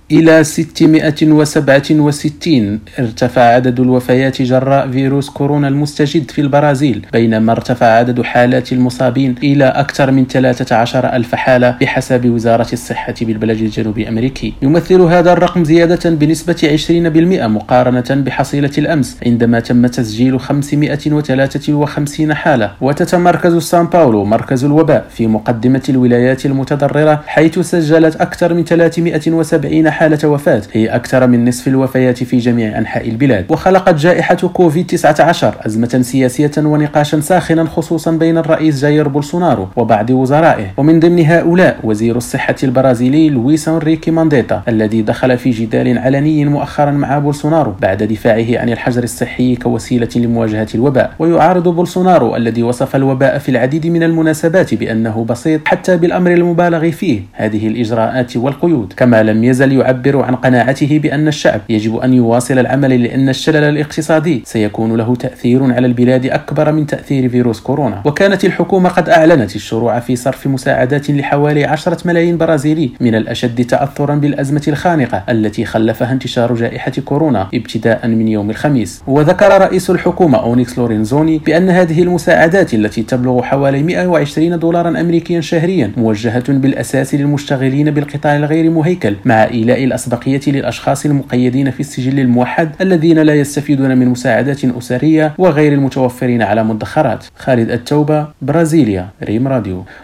إلى 667 ارتفع عدد الوفيات جراء فيروس كورونا المستجد في البرازيل، بينما ارتفع عدد حالات المصابين إلى أكثر من 13 ألف حالة بحسب وزارة الصحة بالبلد الجنوبي الأمريكي. يمثل هذا الرقم زيادة بنسبة 20% مقارنة بحصيلة الأمس عندما تم تسجيل 553 حالة. وتتمركز سان باولو مركز الوباء في مقدمة الولايات المتضررة، حيث سجلت أكثر من 370 حالة وفاة، هي أكثر من نصف الوفيات في جميع أنحاء البلاد. وخلقت جائحة كوفيد-19 أزمة سياسية ونقاشا ساخنا خصوصا بين الرئيس جاير بولسونارو وبعض وزرائه، ومن ضمن هؤلاء وزير الصحة البرازيلي لويس إنريكي مانديتا، الذي دخل في جدال علني مؤخرا مع بولسونارو بعد دفاعه عن الحجر الصحي كوسيلة لمواجهة الوباء. ويعارض بولسونارو الذي وصف الوباء في العديد من المناسبات بأنه بسيط حتى بالأمر المبالغ فيه هذه الإجراءات والقيود، كما لم يزل يعبر عن قناعته بأن الشعب يجب أن يواصل العمل لأن الشلل الاقتصادي سيكون له تأثير على البلاد أكبر من تأثير فيروس كورونا. وكانت الحكومة قد أعلنت الشروع في صرف مساعدات لحوالي 10 ملايين برازيلي من الأشد تأثرا بالأزمة الخانقة التي خلفها انتشار جائحة كورونا ابتداء من يوم الخميس. وذكر رئيس الحكومة أونيكس لورينزوني بأن هذه المساعدات التي تبلغ حوالي 120 دولارا أمريكيا شهريا موجهة بالأساس للمشتغلين بالقطاع الغير مهيكل، مع إيلاء الأسبقية للأشخاص المقيدين في السجل الموحد الذين لا يستفيدون من مساعدات أسرية وغير المتوفرين على مدخرات. خالد التوبة، برازيليا، ريم راديو.